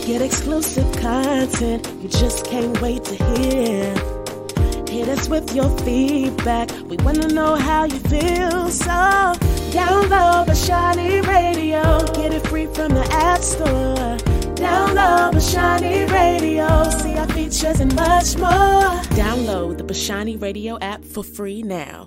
Get exclusive content you just can't wait to hear. Hit us with your feedback. We want to know how you feel. So download Bashani Radio. Get it free from the App Store. Download Bashani Radio. See our features and much more. Download the Bashani Radio app for free now.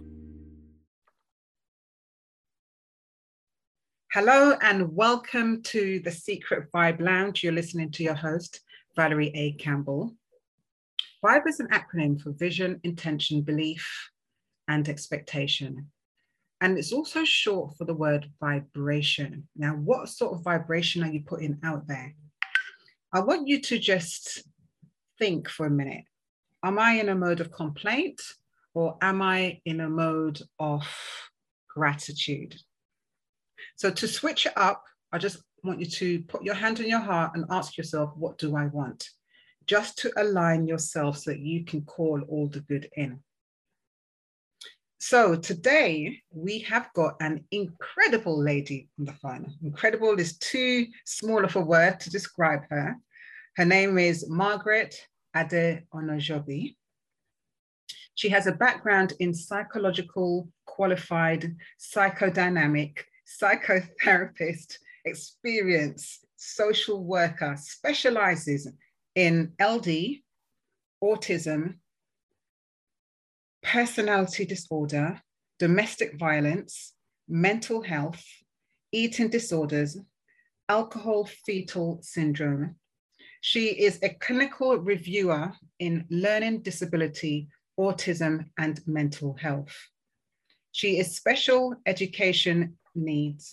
Hello and welcome to the Secret Vibe Lounge. You're listening to your host, Valerie A. Campbell. Vibe is an acronym for vision, intention, belief, and expectation. And it's also short for the word vibration. Now, what sort of vibration are you putting out there? I want you to just think for a minute. Am I in a mode of complaint or am I in a mode of gratitude? So to switch it up, I just want you to put your hand on your heart and ask yourself, what do I want? Just to align yourself so that you can call all the good in. So today we have got an incredible lady on the phone. Incredible is too small of a word to describe her. Her name is Margaret Ade-Onajobi. She has a background in psychological, qualified, psychodynamic, psychotherapist, experience, social worker, specializes in LD, autism, personality disorder, domestic violence, mental health, eating disorders, alcohol fetal syndrome. She is a clinical reviewer in learning disability, autism, and mental health. She is special education needs,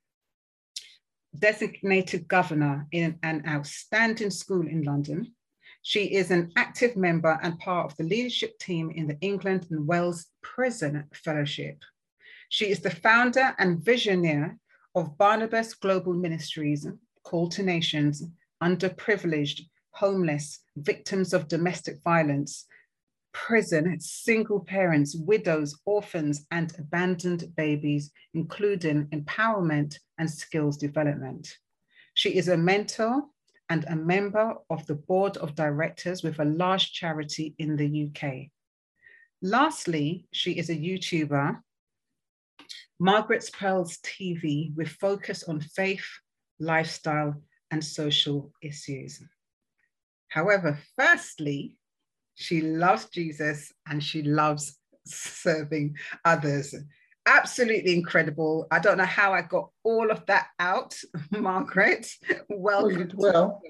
designated governor in an outstanding school in London. She is an active member and part of the leadership team in the England and Wales Prison Fellowship. She is the founder and visionary of Barnabas Global Ministries, Call to Nations, underprivileged, homeless, victims of domestic violence, prison, single parents, widows, orphans, and abandoned babies, including empowerment and skills development. She is a mentor and a member of the board of directors with a large charity in the UK. Lastly, she is a YouTuber, Margaret's Pearls TV, with focus on faith, lifestyle, and social issues. However, firstly, she loves Jesus and she loves serving others. Absolutely incredible. I don't know how I got all of that out, Margaret. Welcome. Well.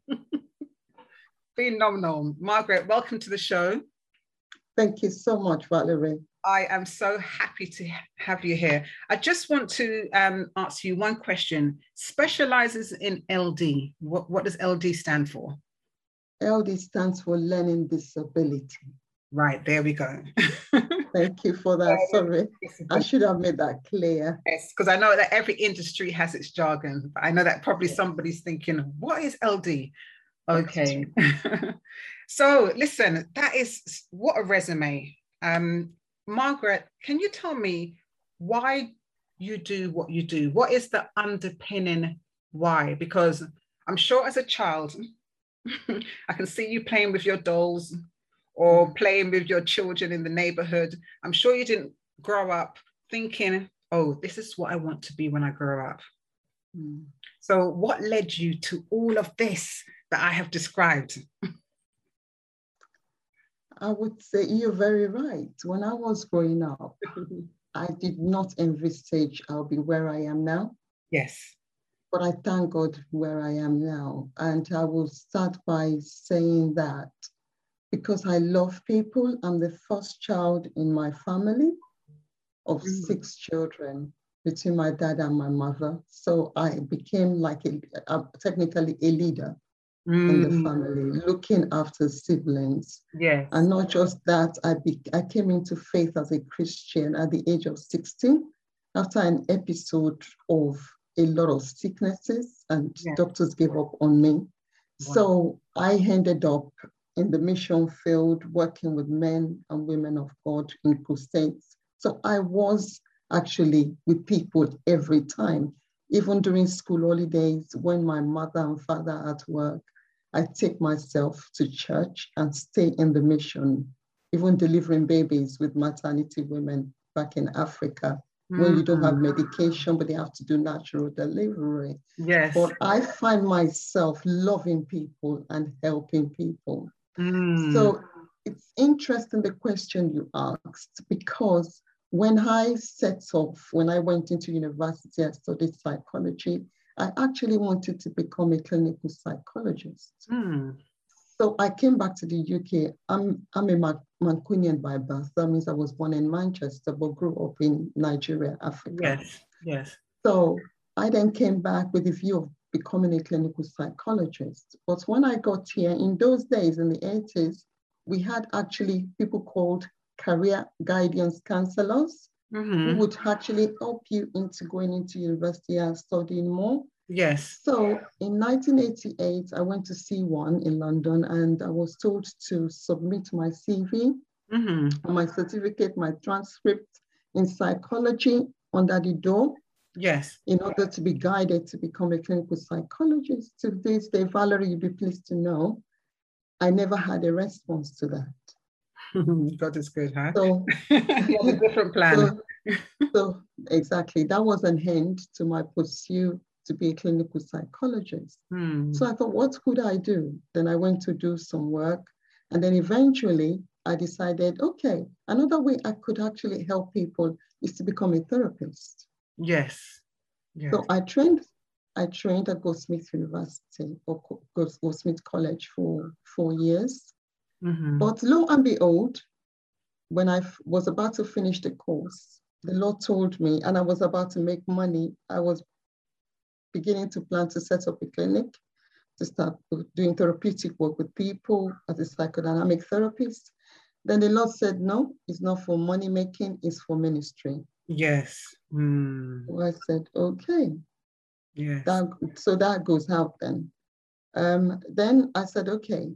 Phenomenal. Margaret, welcome to the show. Thank you so much, Valerie. I am so happy to have you here. I just want to ask you one question. Specializes in LD. What does LD stand for? LD stands for learning disability. Right, there we go. Thank you for that. Sorry, I should have made that clear. Yes, because I know that every industry has its jargon, but I know that probably somebody's thinking, what is LD? Okay. So listen, that is, what a resume. Margaret, can you tell me why you do what you do? What is the underpinning why? Because I'm sure as a child, I can see you playing with your dolls or playing with your children in the neighborhood. I'm sure you didn't grow up thinking, oh, this is what I want to be when I grow up. So what led you to all of this that I have described? I would say you're very right. When I was growing up, I did not envisage I'll be where I am now. Yes. But I thank God where I am now. And I will start by saying that because I love people, I'm the first child in my family of 6 children between my dad and my mother. So I became like technically a leader in the family, looking after siblings. Yes. And not just that, I came into faith as a Christian at the age of 16 after an episode of a lot of sicknesses and doctors gave up on me. Wow. So I ended up in the mission field, working with men and women of God in crusades. So I was actually with people every time, Even during school holidays, when my mother and father are at work, I take myself to church and stay in the mission, even delivering babies with maternity women back in Africa, when you don't have medication, but they have to do natural delivery. Yes. But I find myself loving people and helping people. So it's interesting the question you asked, because when I went into university, I studied psychology. I actually wanted to become a clinical psychologist. So I came back to the UK. I'm a Mancunian by birth. That means I was born in Manchester, but grew up in Nigeria, Africa. Yes, yes. So I then came back with the view of becoming a clinical psychologist. But when I got here, in those days, in the 80s, we had actually people called career guidance counselors who would actually help you into going into university and studying more. Yes. So in 1988, I went to C1 in London, and I was told to submit my CV, my certificate, my transcript in psychology under the door. Yes. In order to be guided to become a clinical psychologist. To this day, Valerie, you'll be pleased to know, I never had a response to that. God is good, huh? So, you have a different plan. So exactly, that was an end to my pursuit to be a clinical psychologist. So I thought, what could I do? Then I went to do some work. And then eventually I decided, okay, another way I could actually help people is to become a therapist. Yes. Yes. So I trained at Goldsmith University or Goldsmith College for 4 years. But lo and behold, when I was about to finish the course, the Lord told me, and I was about to make money. I was beginning to plan to set up a clinic, to start doing therapeutic work with people as a psychodynamic therapist. Then the Lord said, no, it's not for money making, it's for ministry. Yes. So I said, okay. Yes. So that goes out then. Then I said, okay,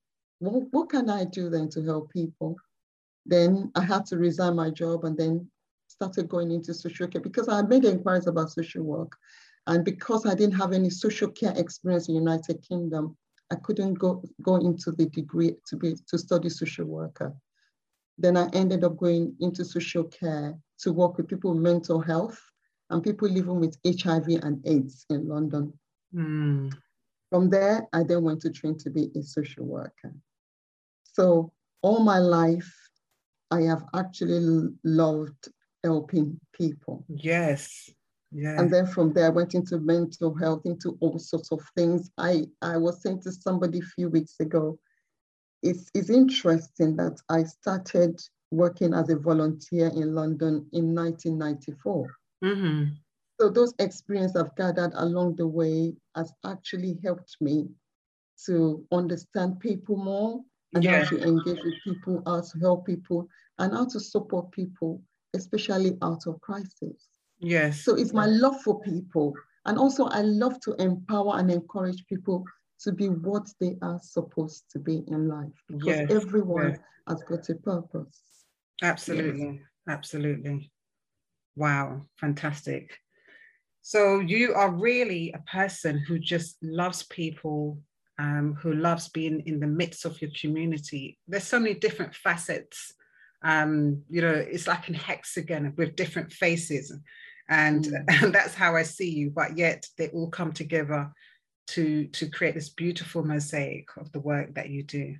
what can I do then to help people? Then I had to resign my job and then started going into social care because I made inquiries about social work. And because I didn't have any social care experience in the United Kingdom, I couldn't go into the degree to study social worker. Then I ended up going into social care to work with people with mental health and people living with HIV and AIDS in London. From there, I then went to train to be a social worker. So all my life, I have actually loved helping people. Yes. Yeah. And then from there, I went into mental health, into all sorts of things. I was saying to somebody a few weeks ago, it's interesting that I started working as a volunteer in London in 1994. So those experiences I've gathered along the way has actually helped me to understand people more and how to engage with people, how to help people, and how to support people, especially out of crisis. Yes. So it's my love for people. And also I love to empower and encourage people to be what they are supposed to be in life, because everyone has got a purpose. Absolutely. Absolutely. Wow. Fantastic. So you are really a person who just loves people, who loves being in the midst of your community. There's so many different facets. It's like an hexagon with different faces. And that's how I see you, but yet they all come together to create this beautiful mosaic of the work that you do.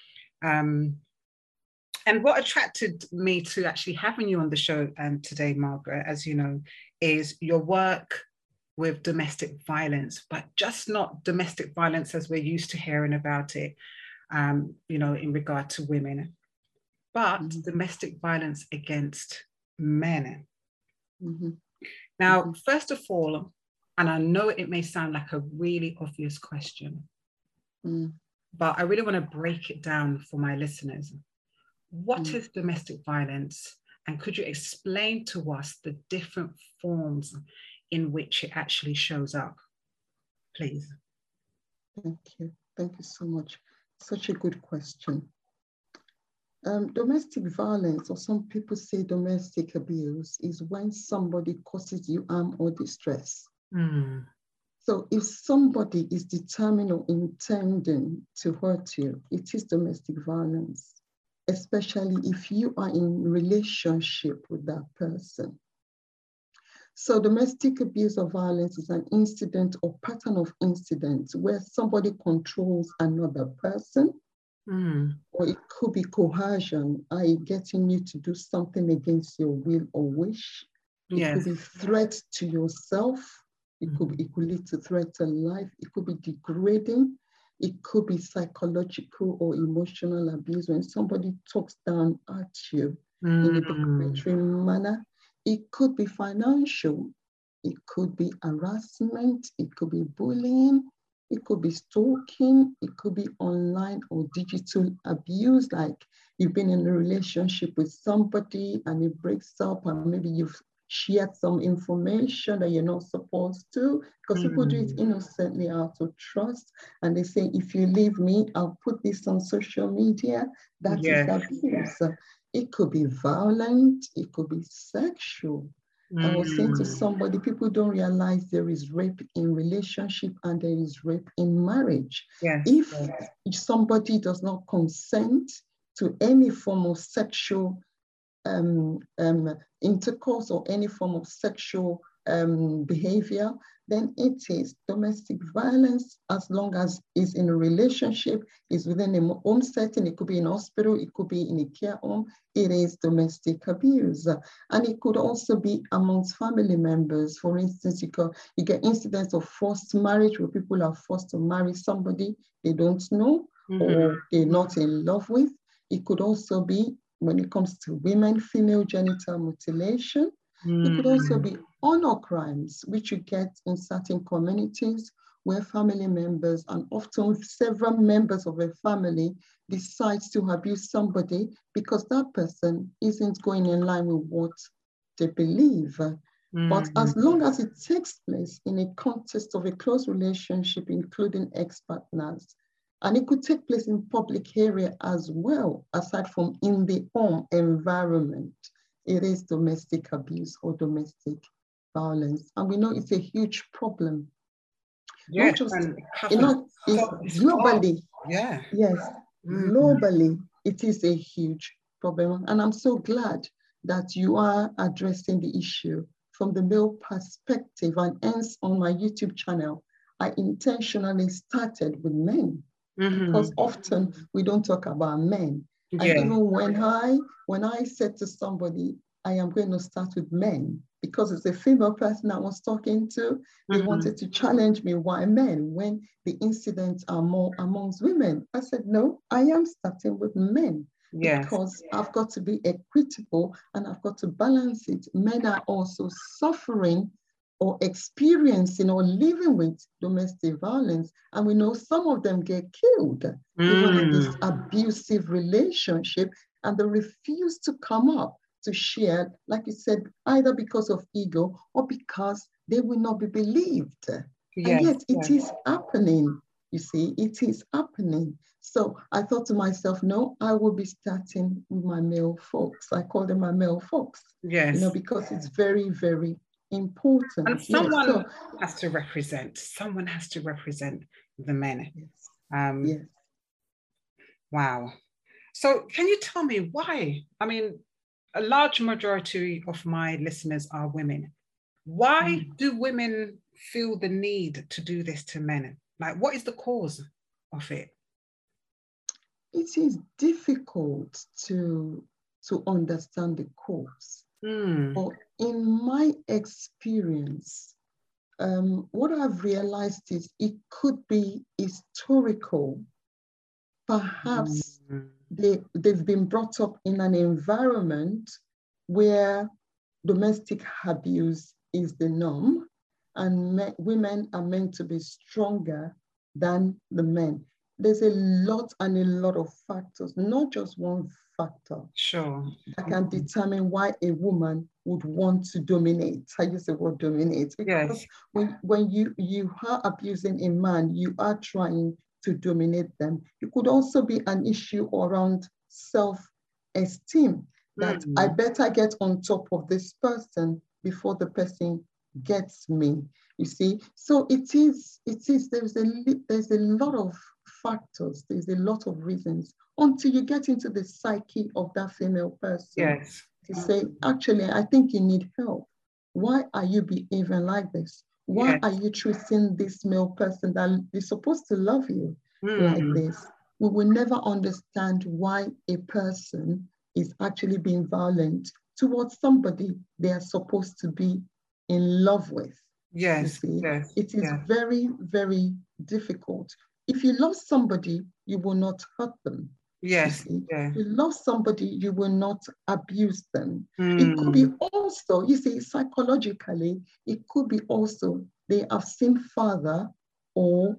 And what attracted me to actually having you on the show today, Margaret, as you know, is your work with domestic violence, but just not domestic violence as we're used to hearing about it, in regard to women, but domestic violence against men. Now, first of all, and I know it may sound like a really obvious question, but I really want to break it down for my listeners. What is domestic violence? And could you explain to us the different forms in which it actually shows up, please? Thank you. Thank you so much. Such a good question. Domestic violence, or some people say domestic abuse, is when somebody causes you harm or distress Mm. So if somebody is determined or intending to hurt you, it is domestic violence, especially if you are in relationship with that person. So domestic abuse or violence is an incident or pattern of incidents where somebody controls another person, or it could be coercion, i.e. getting you to do something against your will or wish. It could be threat to yourself. It could lead to threat to life. It could be degrading. It could be psychological or emotional abuse when somebody talks down at you in a derogatory manner. It could be financial. It could be harassment. It could be bullying. It could be stalking. It could be online or digital abuse, like you've been in a relationship with somebody and it breaks up, and maybe you've shared some information that you're not supposed to, because people do it innocently out of trust. And they say, if you leave me, I'll put this on social media. That is abuse. It could be violent. It could be sexual. I was saying to somebody, people don't realize there is rape in relationship and there is rape in marriage. If somebody does not consent to any form of sexual intercourse or any form of sexual behavior, then it is domestic violence. As long as it's in a relationship, is within a home setting, it could be in hospital, it could be in a care home, it is domestic abuse. And it could also be amongst family members. For instance, you get incidents of forced marriage where people are forced to marry somebody they don't know or they're not in love with. It could also be, when it comes to women, female genital mutilation. It could also be honor crimes, which you get in certain communities where family members and often several members of a family decide to abuse somebody because that person isn't going in line with what they believe. But as long as it takes place in a context of a close relationship, including ex-partners, and it could take place in public area as well, aside from in the home environment, it is domestic abuse or domestic violence. And we know it's a huge problem. Not just, it's globally. Globally, it is a huge problem. And I'm so glad that you are addressing the issue from the male perspective. And hence on my YouTube channel, I intentionally started with men. Because often we don't talk about men. And even when I said to somebody, I am going to start with men, because it's a female person I was talking to, they wanted to challenge me, why men, when the incidents are more amongst women. I said, no, I am starting with men. Because I've got to be equitable and I've got to balance it. Men are also suffering or experiencing or living with domestic violence. And we know some of them get killed, even in this abusive relationship, and they refuse to come up to share, like you said, either because of ego or because they will not be believed. And yet it is happening, you see, it is happening. So I thought to myself, no, I will be starting with my male folks. I call them my male folks, you know, because it's very, very important. And someone has to represent. Someone has to represent the men. Wow. So can you tell me why? I mean, a large majority of my listeners are women. Why do women feel the need to do this to men? Like, what is the cause of it? It is difficult to understand the cause. But in my experience, what I've realized is it could be historical. Perhaps they've been brought up in an environment where domestic abuse is the norm, and women are meant to be stronger than the men. There's a lot of factors, not just one factor that can determine why a woman would want to dominate. I use the word dominate because when you are abusing a man, you are trying to dominate them. It could also be an issue around self-esteem, that I better get on top of this person before the person gets me. You see, so there's a lot of factors, there's a lot of reasons until you get into the psyche of that female person. Yes. To say, actually, I think you need help. Why are you behaving like this? Why are you treating this male person that is supposed to love you like this? We will never understand why a person is actually being violent towards somebody they are supposed to be in love with. Yes, you see? yes. It is very, very difficult. If you love somebody, you will not hurt them. Yes. If you love somebody, you will not abuse them. It could be also, you see, psychologically, it could be also they have seen father or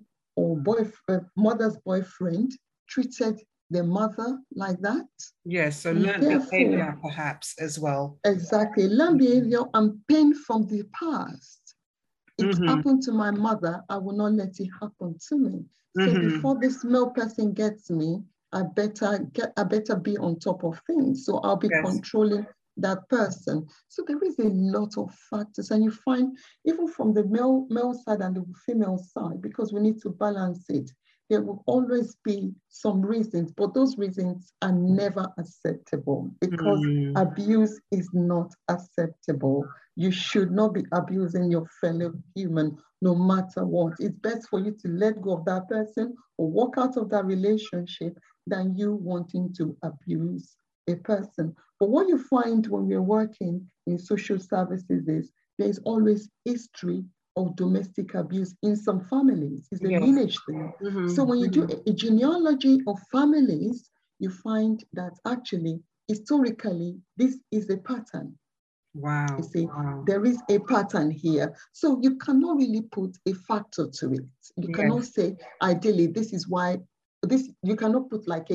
mother's boyfriend treated the mother like that. Yes, so learn behavior perhaps as well. Exactly, learn behavior and pain from the past. It happened to my mother, I will not let it happen to me. So before this male person gets me, I better be on top of things. So I'll be controlling that person. So there is a lot of factors, and you find even from the male side and the female side, because we need to balance it, there will always be some reasons, but those reasons are never acceptable because abuse is not acceptable. You should not be abusing your fellow human, no matter what. It's best for you to let go of that person or walk out of that relationship than you wanting to abuse a person. But what you find when we're working in social services is there's always history of domestic abuse in some families. It's a lineage thing. So when you do a genealogy of families, you find that actually, historically, this is a pattern. Wow. You see, there is a pattern here. So you cannot really put a factor to it. You cannot say, ideally, this is why, you cannot put like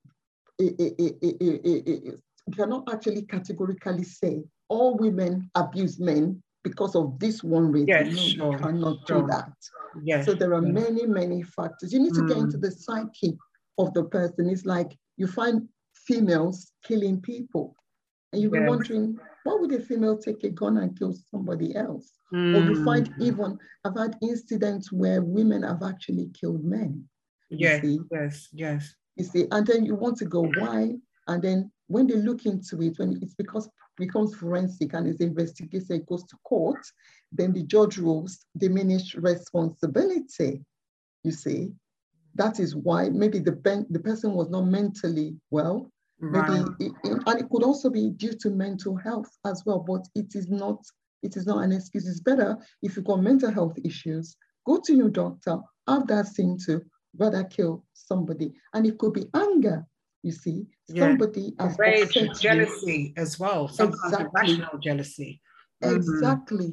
you cannot actually categorically say all women abuse men because of this one reason. Yes, no, you cannot do that. Yes. So there are many, many factors. You need to get into the psyche of the person. It's like you find females killing people and you'll be wondering, why would a female take a gun and kill somebody else? Or you find even, I've had incidents where women have actually killed men. Yes. You see, and then you want to go, why? And then when they look into it, when it's becomes forensic and is investigated, it goes to court, then the judge rules diminished responsibility. You see, that is why maybe the person was not mentally well. Maybe, and it could also be due to mental health as well. But it is not an excuse. It's better if you've got mental health issues, go to your doctor, have that seen to, rather kill somebody. And it could be anger. You see, somebody has rage, jealousy as well. Sometimes irrational jealousy. Exactly.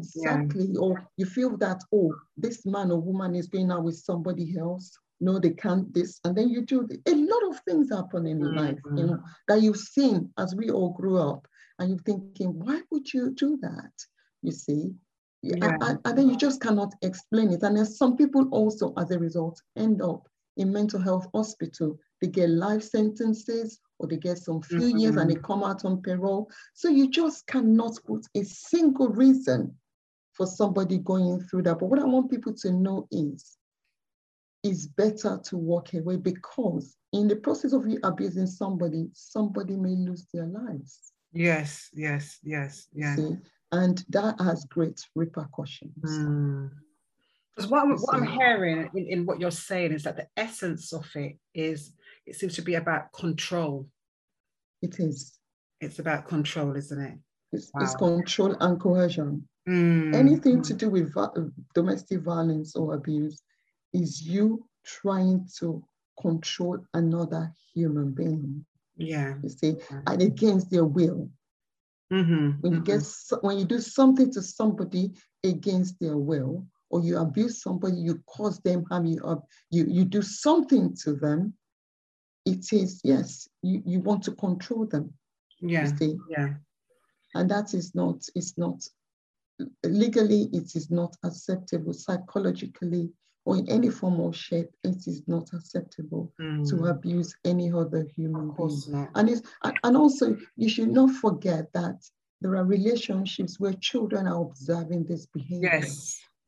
Or you feel that, oh, this man or woman is going out with somebody else. No, they can't this. And then you do a lot of things happen in life, that you've seen as we all grew up. And you're thinking, why would you do that? You see? And then you just cannot explain it. And there's some people also, as a result, end up in mental health hospital. They get life sentences or they get some few years and they come out on parole. So you just cannot put a single reason for somebody going through that. But what I want people to know is, it's better to walk away, because in the process of you abusing somebody may lose their lives. Yes. See? And that has great repercussions. Because what I'm hearing in what you're saying is that the essence of it seems to be about control. It is. It's about control, isn't it? It's control and coercion. Anything to do with domestic violence or abuse is you trying to control another human being. You see, and against their will. When you do something to somebody against their will, or you abuse somebody, you cause them harm, you do something to them, it is, yes, you want to control them. You see? And that is not, it's not, legally, it is not acceptable. Psychologically, or in any form or shape, it is not acceptable to abuse any other human being. And also, you should not forget that there are relationships where children are observing this behavior.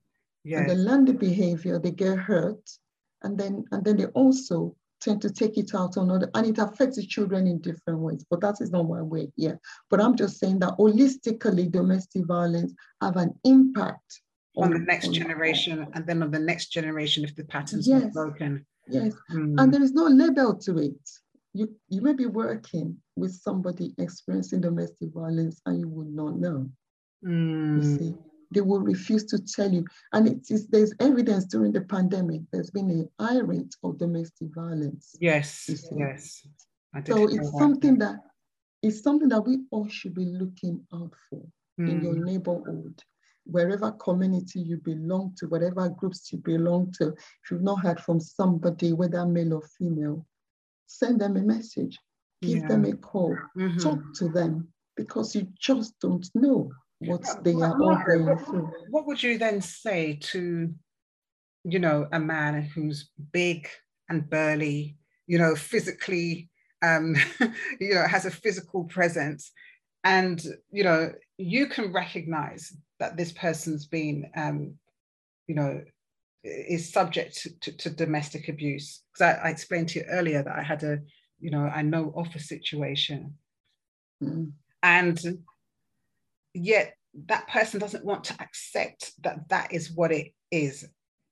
And they learn the behavior, they get hurt, and then they also tend to take it out on other, and it affects the children in different ways. But that is not my way here. But I'm just saying that holistically, domestic violence have an impact on the next generation, and then on the next generation if the patterns yes, are broken. Yes, and there is no label to it. You may be working with somebody experiencing domestic violence and you would not know. You see, they will refuse to tell you. And there's evidence during the pandemic, there's been a high rate of domestic violence. Yes, yes. So it's something that we all should be looking out for in your neighborhood, wherever community you belong to, whatever groups you belong to. If you've not heard from somebody, whether male or female, send them a message, give them a call, talk to them, because you just don't know what they are all going through. What would you then say to, a man who's big and burly, physically, has a physical presence, and, you can recognize that this person's been, is subject to domestic abuse? Because I explained to you earlier that I had I know of a situation. And yet that person doesn't want to accept that is what it is.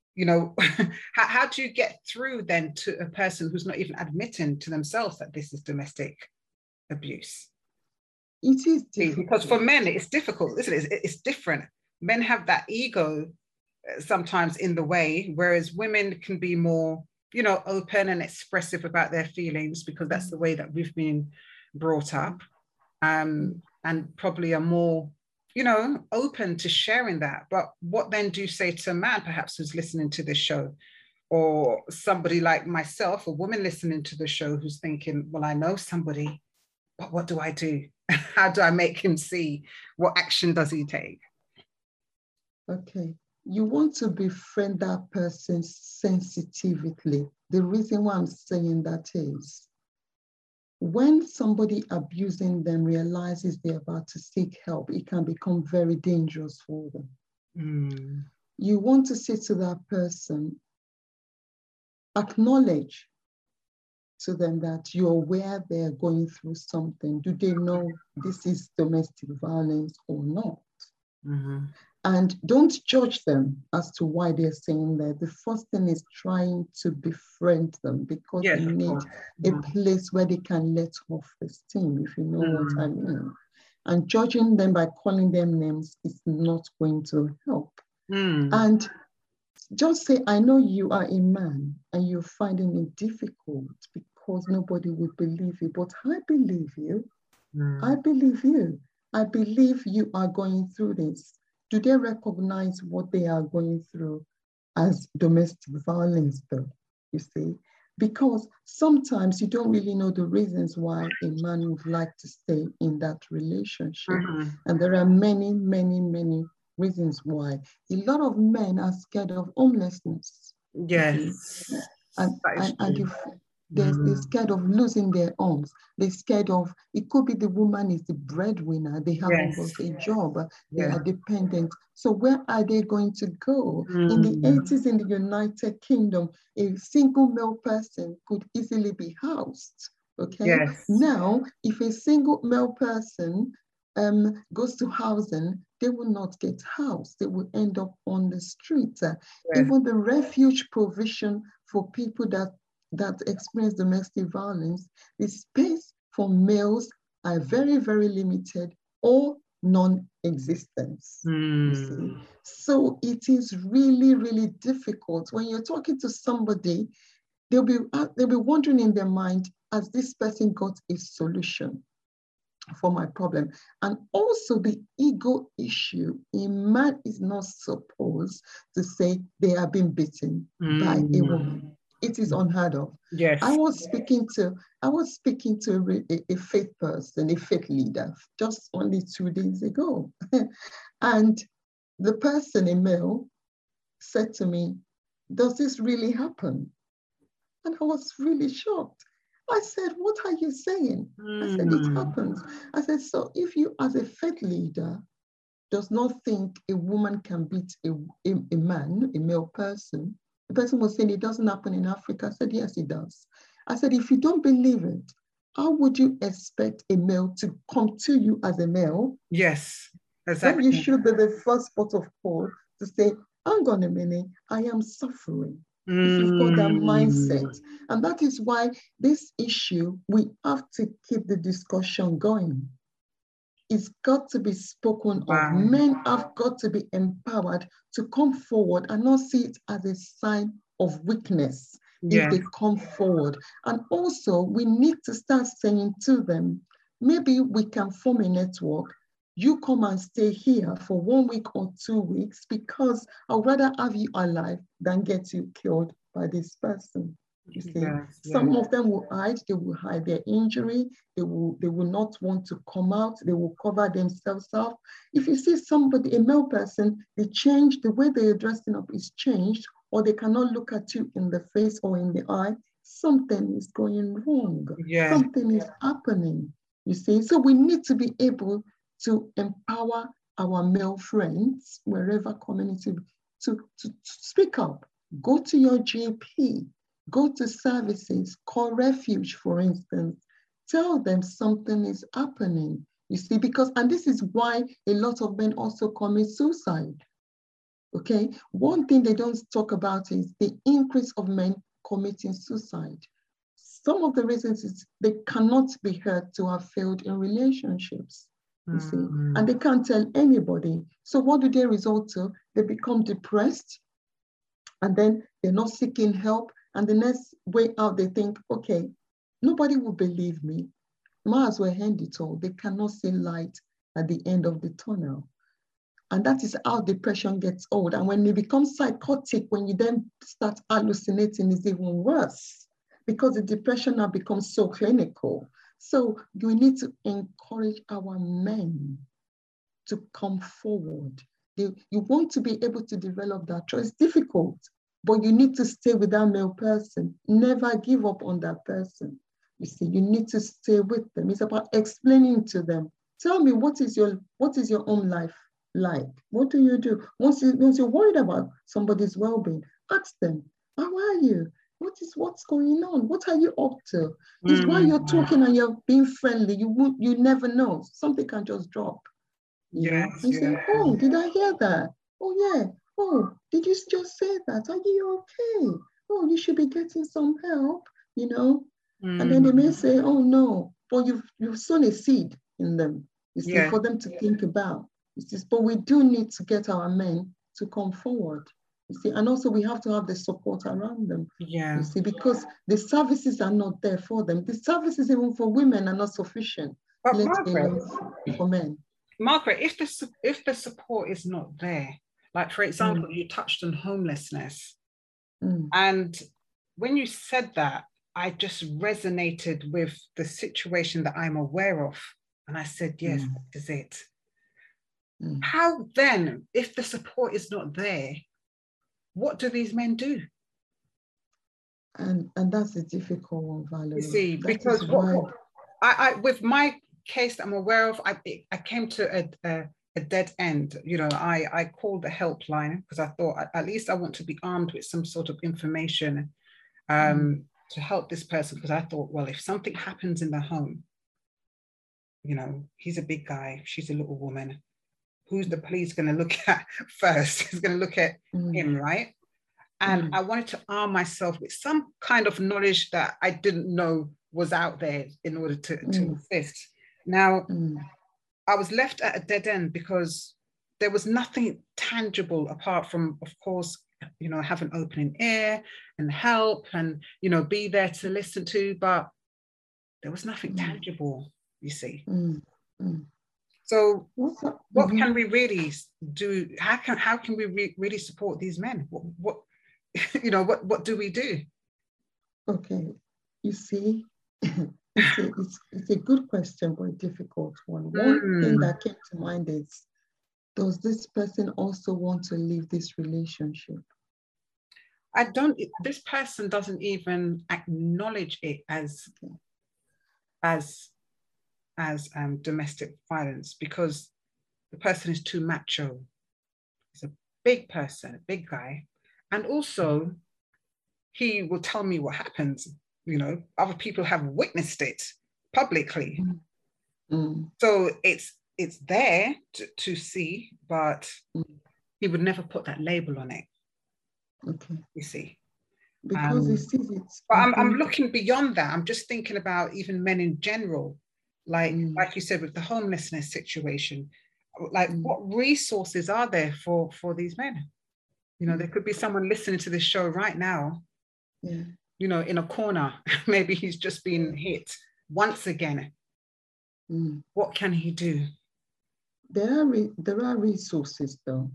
How do you get through then to a person who's not even admitting to themselves that this is domestic abuse? It is difficult. Because for men, it's difficult, isn't it? It's different. Men have that ego sometimes in the way, whereas women can be more, open and expressive about their feelings, because that's the way that we've been brought up, and probably are more, open to sharing that. But what then do you say to a man perhaps who's listening to this show, or somebody like myself, a woman listening to the show, who's thinking, well, I know somebody, but what do I do? How do I make him see? What action does he take? Okay. You want to befriend that person sensitively. The reason why I'm saying that is, when somebody abusing them realizes they're about to seek help, it can become very dangerous for them. You want to say to that person, acknowledge to them that you're aware they're going through something. Do they know this is domestic violence or not? And don't judge them as to why they're saying that. The first thing is trying to befriend them, because they need a place where they can let off the steam, if you know what I mean. And judging them by calling them names is not going to help. And just say, I know you are a man and you're finding it difficult because nobody would believe you, but I believe you. I believe you. I believe you are going through this. Do they recognize what they are going through as domestic violence, though? You see, because sometimes you don't really know the reasons why a man would like to stay in that relationship. And there are many, many, many reasons why. A lot of men are scared of homelessness. Yes. And if they're scared of losing their homes. They're scared of, it could be the woman is the breadwinner, they haven't got a job, they are dependent. So where are they going to go? In the 80s in the United Kingdom, a single male person could easily be housed. Okay. Now, if a single male person goes to housing, they will not get housed. They will end up on the street. Even the refuge provision for people that experience domestic violence, the space for males are very, very limited or non-existent. You see? So it is really, really difficult. When you're talking to somebody, they'll be wondering in their mind, has this person got a solution for my problem? And also the ego issue. A man is not supposed to say they have been beaten by a woman. It is unheard of. I was speaking to a faith person, a faith leader, just only 2 days ago. And the person, a male, said to me, does this really happen? And I was really shocked. I said, what are you saying? I said, it happens. I said, so if you as a faith leader does not think a woman can beat a man, a male person. The person was saying it doesn't happen in Africa. I said, yes, it does. I said, if you don't believe it, how would you expect a male to come to you as a male? Yes, exactly. Then you should be the first port of call to say, hang on a minute, I am suffering. If you've got that mindset. And that is why this issue, we have to keep the discussion going. It's got to be spoken of. Men have got to be empowered to come forward and not see it as a sign of weakness if they come forward. And also, we need to start saying to them, maybe we can form a network. You come and stay here for 1 week or 2 weeks because I'd rather have you alive than get you killed by this person. You see, some of them will hide, they will hide their injury, they will not want to come out, they will cover themselves up. If you see somebody, a male person, they change, the way they're dressing up is changed, or they cannot look at you in the face or in the eye, something is going wrong. Something is happening, you see. So we need to be able to empower our male friends, wherever community, to speak up. Go to your GP, go to services, call refuge, for instance. Tell them something is happening, you see, because, and this is why a lot of men also commit suicide, okay? One thing they don't talk about is the increase of men committing suicide. Some of the reasons is they cannot be heard to have failed in relationships, you see, and they can't tell anybody. So what do they result to? They become depressed, and then they're not seeking help. And the next way out, they think, okay, nobody will believe me. Might as well end it all. They cannot see light at the end of the tunnel. And that is how depression gets old. And when you become psychotic, when you then start hallucinating, it's even worse because the depression now becomes so clinical. So we need to encourage our men to come forward. You want to be able to develop that trust. It's difficult, but you need to stay with that male person. Never give up on that person. You see, you need to stay with them. It's about explaining to them. Tell me, what is your own life like? What do you do? Once you're worried about somebody's well-being, ask them, how are you? What's going on? What are you up to? It's why you're talking and you're being friendly. You never know. Something can just drop. You know? You say, oh, did I hear that? Oh, yeah. Oh, did you just say that? Are you okay? Oh, you should be getting some help, you know? And then they may say, oh, no. But you've sown a seed in them, you see, for them to think about. You see, but we do need to get our men to come forward, you see. And also we have to have the support around them, you see, because the services are not there for them. The services even for women are not sufficient. But let Margaret, alone for men. Margaret, if the support is not there, like for example, you touched on homelessness, and when you said that, I just resonated with the situation that I'm aware of, and I said, yes, that is it. How then, if the support is not there, what do these men do? And that's a difficult one, Valerie. You see, that because I with my case that I'm aware of, I came to a dead end. You know, I called the helpline because I thought at least I want to be armed with some sort of information to help this person, because I thought, well, if something happens in the home, you know, he's a big guy, she's a little woman, who's the police going to look at first? He's going to look at him, right? And I wanted to arm myself with some kind of knowledge that I didn't know was out there in order to assist. Now, I was left at a dead end because there was nothing tangible apart from, of course, you know, have an opening ear and help and, you know, be there to listen to, but there was nothing tangible, you see. So what can we really do? How can we really support these men? What you know, what do we do? Okay, you see, it's a good question, but a difficult one. One thing that came to mind is, does this person also want to leave this relationship? This person doesn't even acknowledge it as domestic violence, because the person is too macho. He's a big person, a big guy. And also, he will tell me what happens. You know, other people have witnessed it publicly. So it's there to see, but he would never put that label on it. Okay. You see. Because he sees it. But I'm looking beyond that. I'm just thinking about even men in general, like you said, with the homelessness situation. Like, what resources are there for these men? You know, there could be someone listening to this show right now, you know, in a corner. Maybe he's just been hit once again. What can he do? There are resources, though.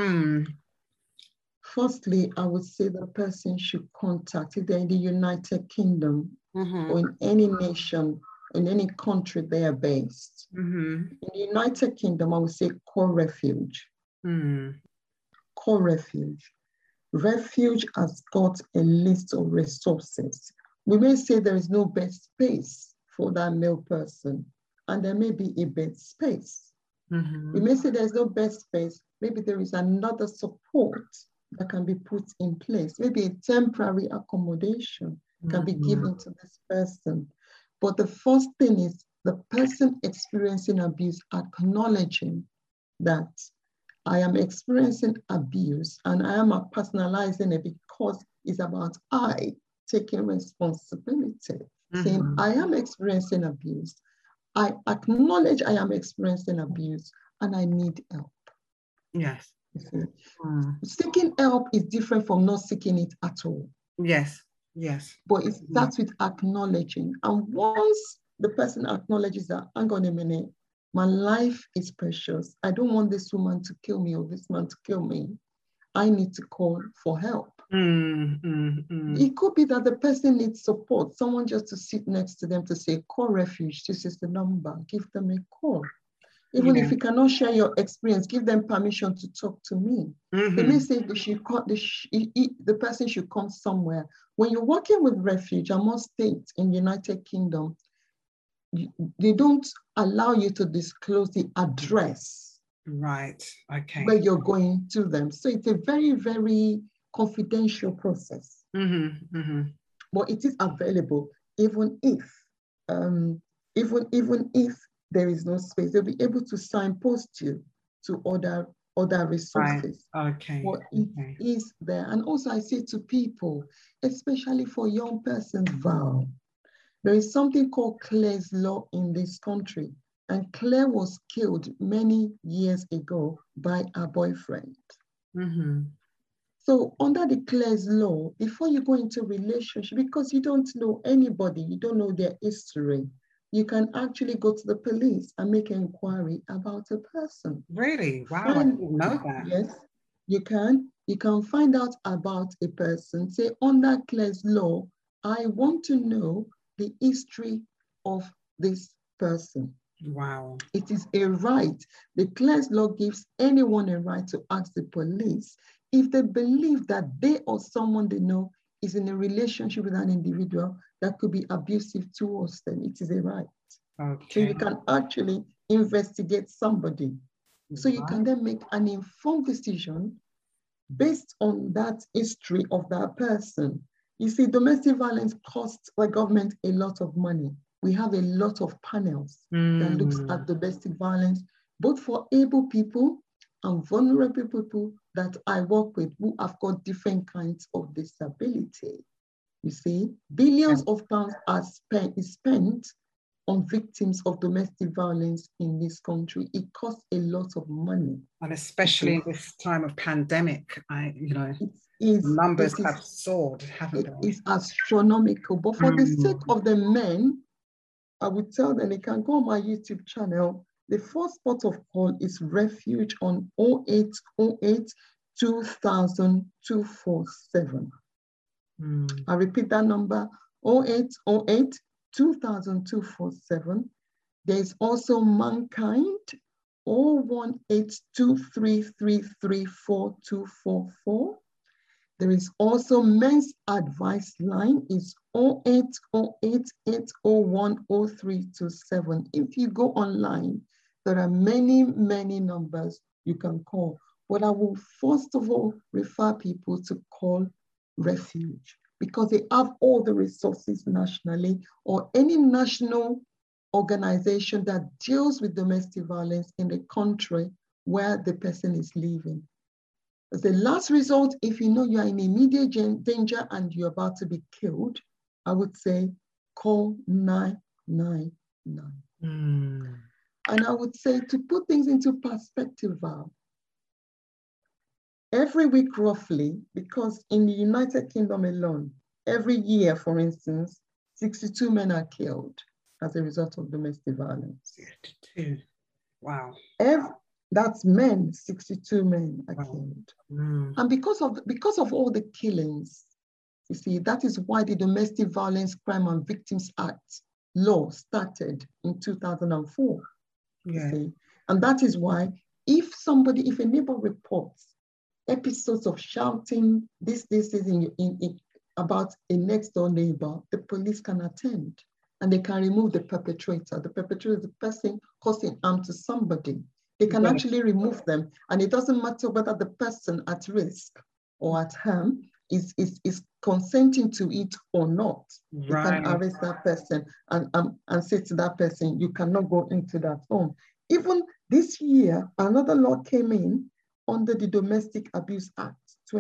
Firstly, I would say the person should contact, either in the United Kingdom or in any nation, in any country they are based. In the United Kingdom, I would say Core Refuge. Core Refuge. Refuge has got a list of resources. We may say there is no bed space for that male person, and there may be a bed space. We may say there's no bed space. Maybe there is another support that can be put in place. Maybe a temporary accommodation can be given to this person. But the first thing is the person experiencing abuse acknowledging that I am experiencing abuse and I am personalizing it because it's about I taking responsibility, saying I am experiencing abuse. I acknowledge I am experiencing abuse and I need help. Yes. Seeking help is different from not seeking it at all. Yes, yes. But it starts with acknowledging. And once the person acknowledges that, hang on a minute, my life is precious. I don't want this woman to kill me or this man to kill me. I need to call for help. It could be that the person needs support, someone just to sit next to them to say, call Refuge, this is the number, give them a call. Even if you cannot share your experience, give them permission to talk to me. They may say the person should come somewhere. When you're working with Refuge, I must state in the United Kingdom, they don't allow you to disclose the address. Right, okay. Where you're going to them. So it's a very, very confidential process. But it is available even if there is no space. They'll be able to signpost you to other resources. Right. Okay. But it is there. And also I say to people, especially for young persons, Val, there is something called Clare's Law in this country. And Claire was killed many years ago by her boyfriend. So under the Clare's Law, before you go into a relationship, because you don't know anybody, you don't know their history, you can actually go to the police and make an inquiry about a person. Really? Wow, I didn't know that. Yes, you can. You can find out about a person. Say, under Clare's Law, I want to know the history of this person. Wow. It is a right. The Clare's Law gives anyone a right to ask the police if they believe that they or someone they know is in a relationship with an individual that could be abusive towards them. It is a right. Okay. So you can actually investigate somebody. So you can then make an informed decision based on that history of that person. You see, domestic violence costs the government a lot of money. We have a lot of panels that looks at domestic violence, both for able people and vulnerable people that I work with who have got different kinds of disability. You see, billions of pounds are spent on victims of domestic violence in this country. It costs a lot of money. And especially in this time of pandemic, numbers have soared, haven't they? It's astronomical. But for the sake of the men, I would tell them they can go on my YouTube channel. The first port of call is Refuge on 0808 2000 247. I repeat that number, 0808 2000 247. There's also Mankind, 01823334244. There is also Men's Advice Line, is 0808 801 0327. If you go online, There are many, many numbers you can call. But I will first of all refer people to call Refuge, because they have all the resources nationally, or any national organization that deals with domestic violence in the country where the person is living. As a last resort, if you know you are in immediate danger and you're about to be killed, I would say call 999. And I would say, to put things into perspective, Val, every week roughly, because in the United Kingdom alone, every year, for instance, 62 men are killed as a result of domestic violence. 62. Wow. That's men, 62 men are killed. And because of all the killings, you see, that is why the Domestic Violence Crime and Victims Act law started in 2004. Yeah. You see? And that is why if a neighbor reports episodes of shouting, this is about a next door neighbor, the police can attend and they can remove the perpetrator. The perpetrator is the person causing harm to somebody. They can actually remove them, and it doesn't matter whether the person at risk or at harm is consenting to it or not. Right. You can arrest that person and say to that person, you cannot go into that home. Even this year, another law came in under the Domestic Abuse Act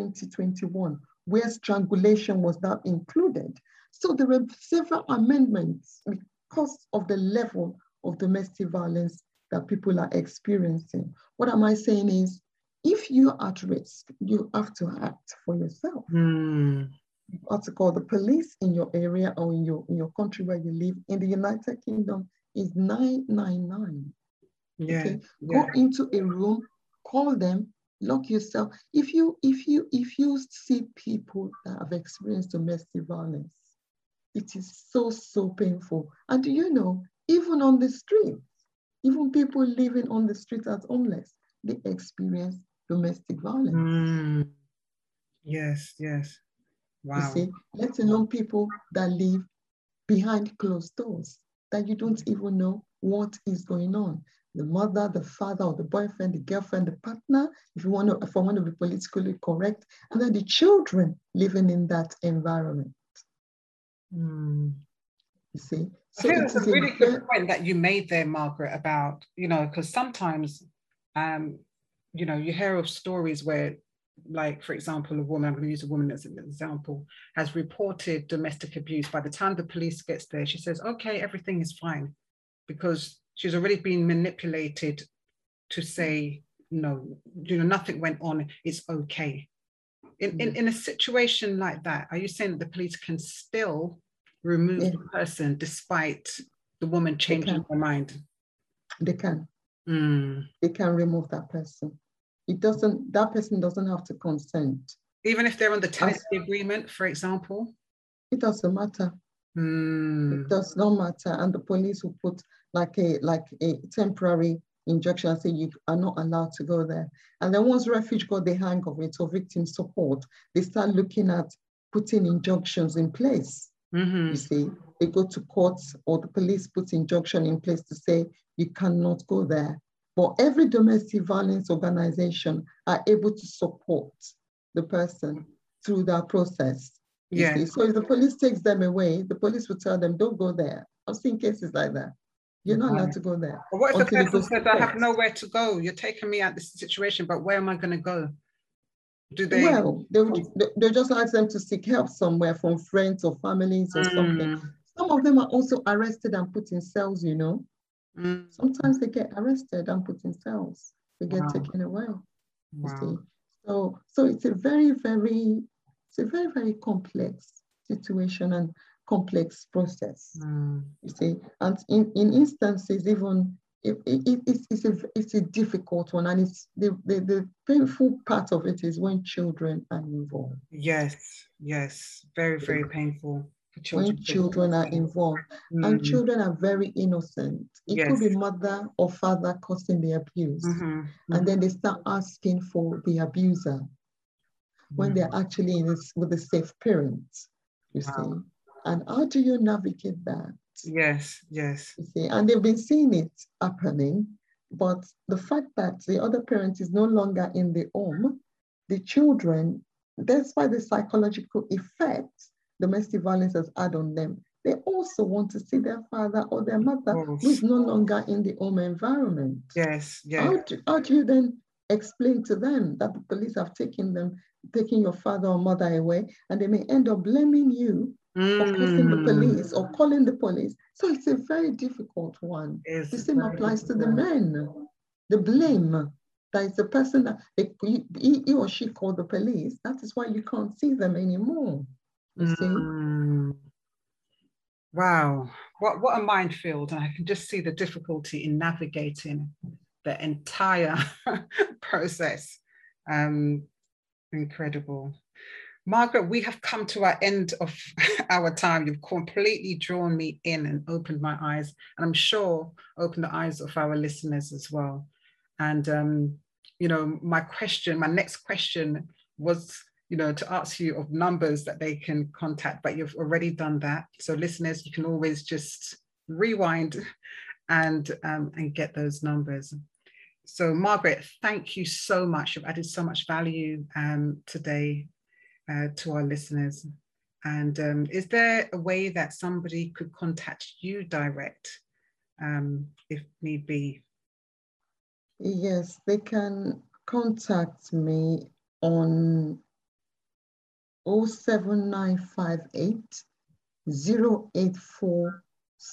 2021, where strangulation was now included. So there were several amendments because of the level of domestic violence that people are experiencing. What am I saying is, if you're at risk, you have to act for yourself. You have to call the police in your area or in your country where you live. In the United Kingdom, is 999. Yeah. Okay? Go into a room, call them, lock yourself. If you see people that have experienced domestic violence, it is so painful. And do you know, even on the street, even people living on the street as homeless, they experience domestic violence. Yes. Wow. You see, let alone people that live behind closed doors, that you don't even know what is going on. The mother, the father, or the boyfriend, the girlfriend, the partner, if I want to be politically correct, and then the children living in that environment. You see? So I think that's a really good point that you made there, Margaret, about, because sometimes, you hear of stories where, like, for example, a woman, I'm going to use a woman as an example, has reported domestic abuse. By the time the police gets there, she says, okay, everything is fine, because she's already been manipulated to say, no, nothing went on, it's okay. In a situation like that, are you saying that the police can still remove the person despite the woman changing her mind? They can. They can remove that person. That person doesn't have to consent. Even if they're on the tenancy agreement, for example? It doesn't matter. It does not matter. And the police will put like a temporary injunction and say you are not allowed to go there. And then once Refuge got the hang of it, or victim support, they start looking at putting injunctions in place. You see, they go to courts, or the police put injunction in place to say you cannot go there. But every domestic violence organization are able to support the person through that process. You see? So if the police takes them away, the police will tell them, don't go there. I've seen cases like that. You're not allowed to go there. But what if the person says, I have nowhere to go? You're taking me out of this situation, but where am I going to go? Do they? Well, they'll just ask them to seek help somewhere from friends or families or something. Some of them are also arrested and put in cells, Sometimes they get arrested and put in cells. They get taken away. You see? So it's a very, very complex situation and complex process. You see, and in instances, even it's a difficult one, and it's the painful part of it is when children are involved. Yes, very, very painful. When children are involved, and children are very innocent. It could be mother or father causing the abuse, and then they start asking for the abuser when they're actually with a safe parent, you see. And how do you navigate that? Yes. You see, and they've been seeing it happening. But the fact that the other parent is no longer in the home, the children, despite the psychological effects domestic violence has had on them, they also want to see their father or their mother who is no longer in the home environment. Yes, yeah. How do you then explain to them that the police have taken your father or mother away, and they may end up blaming you for casing the police or calling the police? So it's a very difficult one. The same applies to the men. The blame, that is the person that he or she called the police. That is why you can't see them anymore. You see? Wow, what a minefield. And I can just see the difficulty in navigating the entire process. Incredible. Margaret, we have come to our end of our time. You've completely drawn me in and opened my eyes, and I'm sure opened the eyes of our listeners as well. And, my next question was, to ask you of numbers that they can contact, but you've already done that. So listeners, you can always just rewind and get those numbers. So Margaret, thank you so much. You've added so much value today to our listeners. And is there a way that somebody could contact you direct if need be? Yes, they can contact me on 07958 084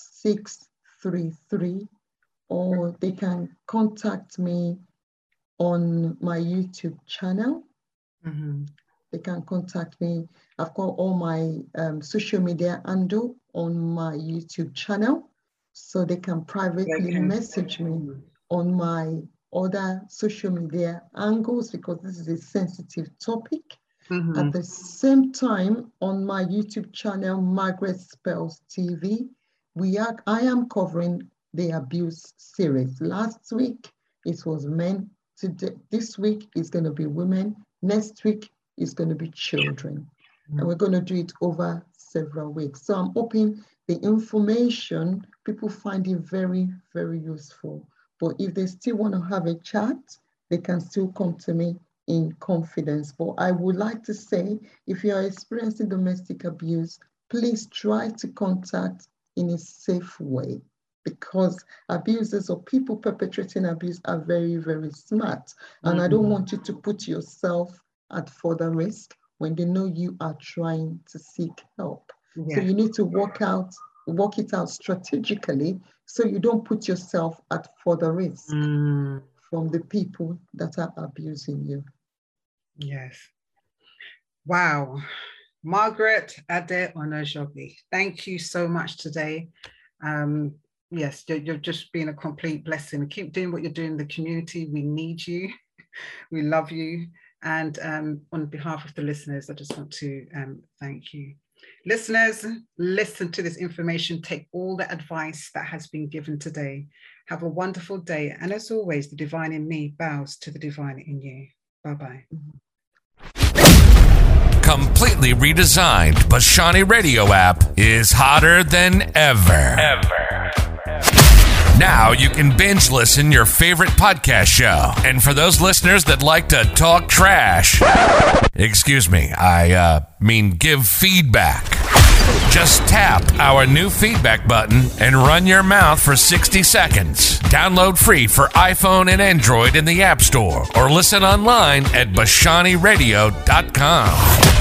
633, or they can contact me on my YouTube channel. Mm-hmm. They can contact me. I've got all my social media handle on my YouTube channel, so they can privately message me on my other social media angles, because this is a sensitive topic. Mm-hmm. At the same time, on my YouTube channel, Margaret Spells TV, I am covering the abuse series. Last week, it was men. This week is going to be women. Next week is going to be children. Mm-hmm. And we're going to do it over several weeks. So I'm hoping the information, people find it very, very useful. But if they still want to have a chat, they can still come to me in confidence. But I would like to say, if you are experiencing domestic abuse, please try to contact in a safe way, because abusers or people perpetrating abuse are very, very smart. And I don't want you to put yourself at further risk when they know you are trying to seek help. Yeah. So you need to work it out strategically, so you don't put yourself at further risk from the people that are abusing you. Yes. Wow. Margaret Ade Onajobi, thank you so much today. Yes, you're just been a complete blessing. Keep doing what you're doing in the community. We need you. We love you. And on behalf of the listeners, I just want to thank you. Listeners, listen to this information. Take all the advice that has been given today. Have a wonderful day. And as always, the divine in me bows to the divine in you. Bye-bye. Completely redesigned Bashani Radio app is hotter than ever. Now you can binge listen your favorite podcast show. And for those listeners that like to talk trash, excuse me, I mean give feedback. Just tap our new feedback button and run your mouth for 60 seconds. Download free for iPhone and Android in the App Store, or listen online at BashaniRadio.com.